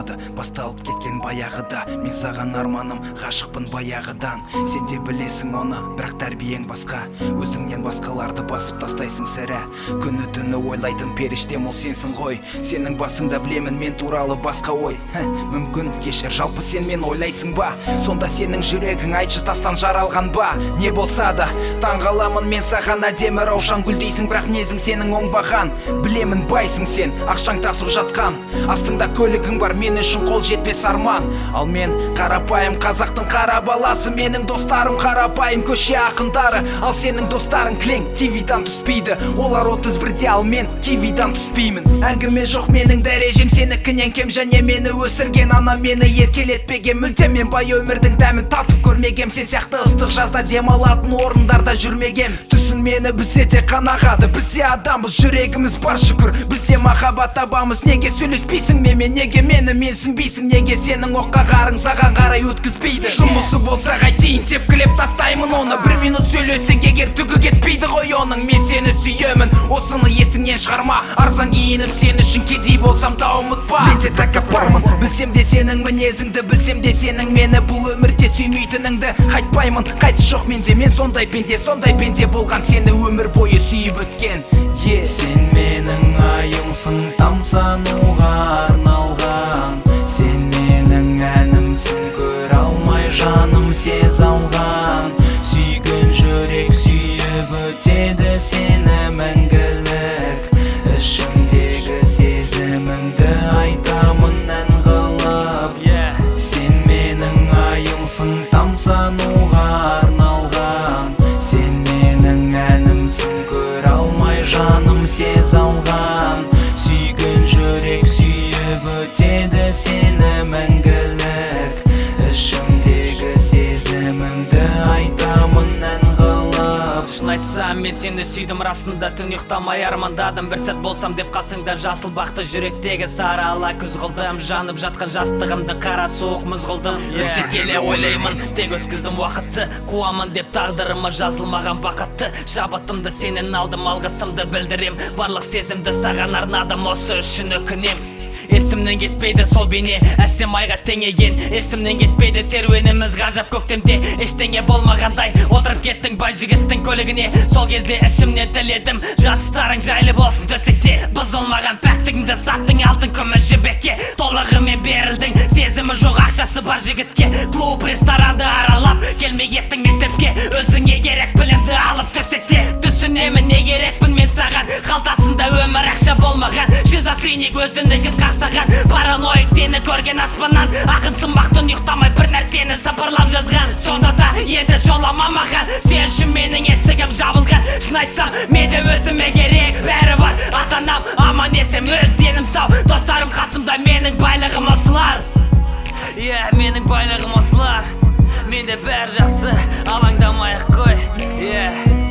болмады, басталып кеткен баяғыда. Мен саған арманым, ғашықпын баяғыдан. Сен де білесің оны, бірақ тәрбиең басқа. Өзіңнен басқаларды басып тастайсың сірә. Күні түні ойлайтын періштем ол сенсің ғой. Сенің басыңда білемін мен туралы басқа ой. Мүмкін кешір, жалпы сен мен ойлайсың ба? Сонда сенің жүрегің айтшы тастан жаралған ба? Не болса да таңғаламын мен саған, әдемі раушан гүл дейсің, бірақ мінезің сенің оңбаған. Білемін байсың сен, ақшаң тасып жатқан. Астыңда көлігің бар, мен үшін қол жетпес арман. Ал мен қарапайым қазақтың қара баласы, менің достарым қарапайым көше ақындары. Ал сенің достарың кілең, ТВ-дан түспейді. Олар 31-де, ал мен кивидан түспеймін. Әңгіме жоқ менің дәрежем сенікінен кем, және мені өсірген ана мені еркелетпеген. Мүлдем мен бай өмірдің дәмін татып көрмегем. Сен сияқты ыстық жазда демалатын орындарда жүрмегем. Түсін мені бізде де қанағады, бізде адамбыз, жүрегіміз бар шүкір. Бізде махаббат табамыз, неге сөйлеспейсің менімен, неге мені менсінбейсің, неге сенің оққа қарың саған қарай өткізбейді? Жұмысы болса қайтейін, тепкілеп тастаймын оны. Бір минут сөйлесек егер түгі кетпейді ғой оның. Мен сені сүйемін, осыны есіңнен шығарма. Арзан киініп сен үшін кедей болсам да ұмытпа. Мен де тәкаппармын, білсем де сенің мінезіңді, білсем де сенің мені бұл өмірде сүймейтініңді. Қайтпаймын, қайтыс жоқ менде, мен сондай пенде болған, сені өмір бойы сүйіп өткен. Сен менің айымсың, тамсануға арналған. Сен менің әнімсің, көре алмай жаным сез алған. Сүйген жүрек сүйіп өтеді сені мәңгілік. Ішімдегі сезімімді айтамын ән қылып. Сен менің айымсың, тамсануға арналған. Сен менің әнімсің, көре алмай жаным сез алған. Сүйген жүрек сүйіп өтеді сені мәңгілік. Ішімдегі сезімімді айтамын ән қылып. Шын айтсам мен сені сүйдім расында, түн ұйықтамай армандадым. Бір сәт болсам деп қасыңда, жасыл бақты жүректегі сары ала күз қылдым. Жанып жатқан жастығымды қара суық мұз қылдым. Өсе келе ойлаймын, тек өткіздім уақытты. Қуамын деп тағдырыма жазылмаған бақытты. Шабытымды сенен алдым, алғысымды білдірем. Барлық сезімді саған арнадым, осы үшін өкінем. Есімнен кетпейді сол бейне, әсем айға теңеген. Есімнен кетпейді серуеніміз ғажап көктемде. Ештеңе болмағандай отырып кеттің бай жігіттің көлігіне. Сол кезде ішімнен тіледім, жатыстарың жайлы болсын төсекте. Бұзылмаған пәктігіңді саттың алтын күміс жібекке. Толығымен берілдің, сезімі жоқ ақшасы бар жігітке. Клуб ресторанды аралап, келмей кеттің мектепке. Өзіңе керек білімді алып төсекте. Түсінемін не керекпін мен саған, қалтасында өмір ақша болмаған. Шизофреник өзіндігін қақсаған, параноик сені көрген аспаннан. Ақын сымбақтың ұйықтамай бір нәрсені сыбырлап жазған. Сонда да енді жолама маған, сен үшін менің есігім жабылған. Шын айтсам менде өзіме керек бәрі бар. Ата-анам аман есем, өз денім сау. Достарым қасымда, менің байлығым осылар. Менің байлығым осылар. Менде бәрі жақсы, алаңдамай-ақ қой.